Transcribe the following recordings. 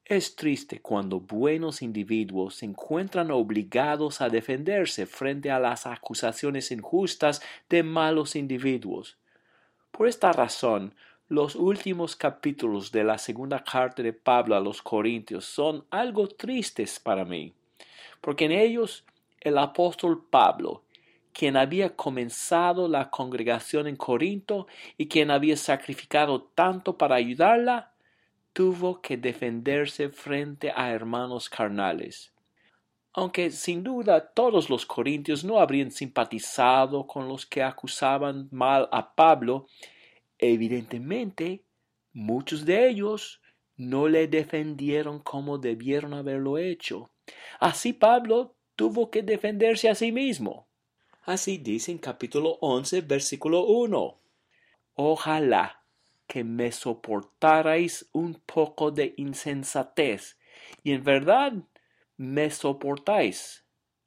Es triste cuando buenos individuos se encuentran obligados a defenderse frente a las acusaciones injustas de malos individuos. Por esta razón, los últimos capítulos de la segunda carta de Pablo a los Corintios son algo tristes para mí, porque en ellos el apóstol Pablo, quien había comenzado la congregación en Corinto y quien había sacrificado tanto para ayudarla, tuvo que defenderse frente a hermanos carnales. Aunque sin duda todos los corintios no habrían simpatizado con los que acusaban mal a Pablo, evidentemente muchos de ellos no le defendieron como debieron haberlo hecho. Así Pablo tuvo que defenderse a sí mismo. Así dice en capítulo 11, versículo 1. Ojalá que me soportarais un poco de insensatez, y en verdad me soportáis.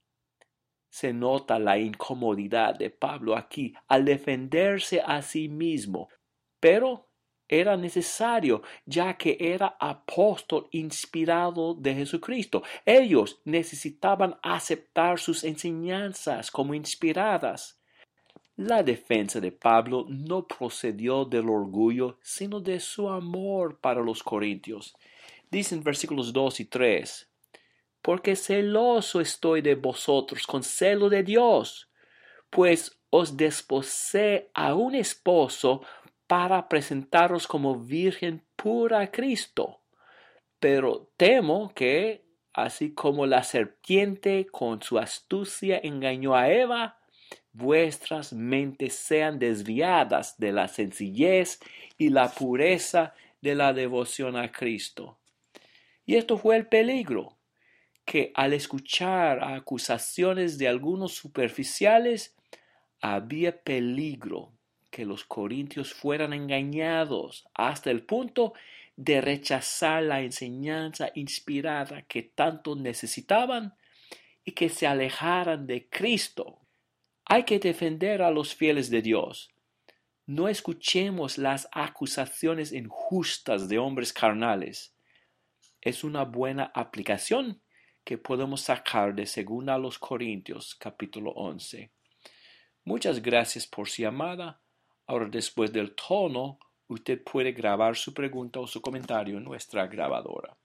Se nota la incomodidad de Pablo aquí al defenderse a sí mismo, pero era necesario, ya que era apóstol inspirado de Jesucristo. Ellos necesitaban aceptar sus enseñanzas como inspiradas. La defensa de Pablo no procedió del orgullo, sino de su amor para los corintios. Dicen versículos 2 y 3, porque celoso estoy de vosotros con celo de Dios, pues os desposé a un esposo para presentaros como virgen pura a Cristo. Pero temo que, así como la serpiente con su astucia engañó a Eva, vuestras mentes sean desviadas de la sencillez y la pureza de la devoción a Cristo. Y esto fue el peligro, que al escuchar acusaciones de algunos superficiales, había peligro que los corintios fueran engañados hasta el punto de rechazar la enseñanza inspirada que tanto necesitaban y que se alejaran de Cristo. Hay que defender a los fieles de Dios. No escuchemos las acusaciones injustas de hombres carnales. Es una buena aplicación que podemos sacar de 2 Corintios capítulo 11. Muchas gracias por su llamada. Ahora, después del tono, usted puede grabar su pregunta o su comentario en nuestra grabadora.